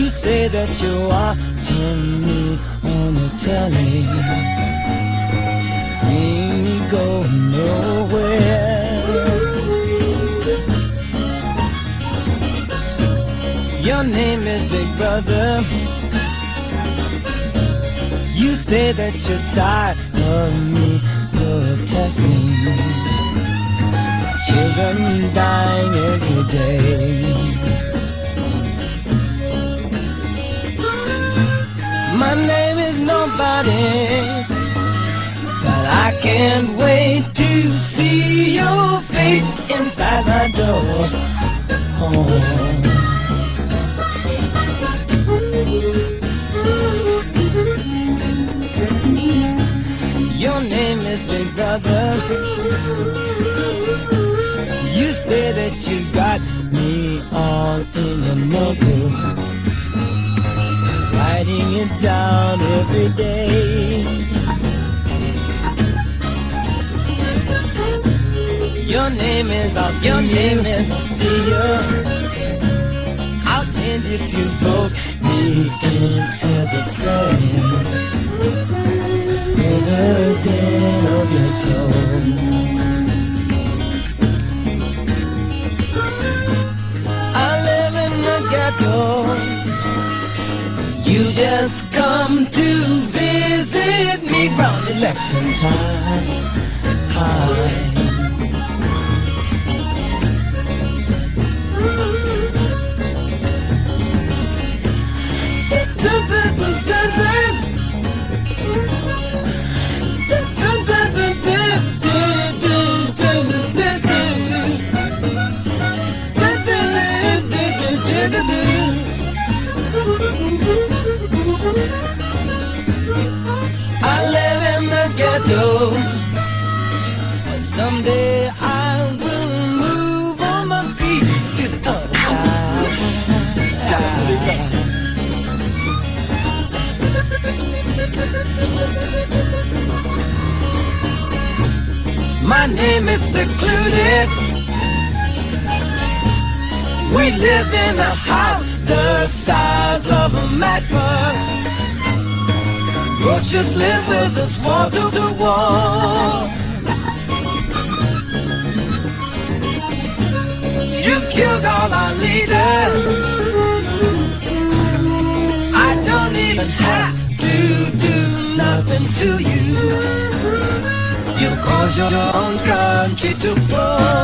You say that you're watching me on the telly. Ain't go nowhere. Your name is Big Brother. You say that you're tired of me protesting. Children dying every day. My name is nobody, but I can't wait to see your face inside my door. Oh. Your name is Big Brother. You say that you got me all in your notebook, writing it down every day. Your name is I'll see you. I'll change if you vote me in as a president of your soul. I live in the ghetto. You just come to visit me round election time. Hi. I live in the ghetto. Someday I will move on my feet to the other side. My name is secluded. We live in a house the size of a matchbox. Groceries live with us wall to wall. You've killed all our leaders. I don't even have to do nothing to you. You cause your own country to fall.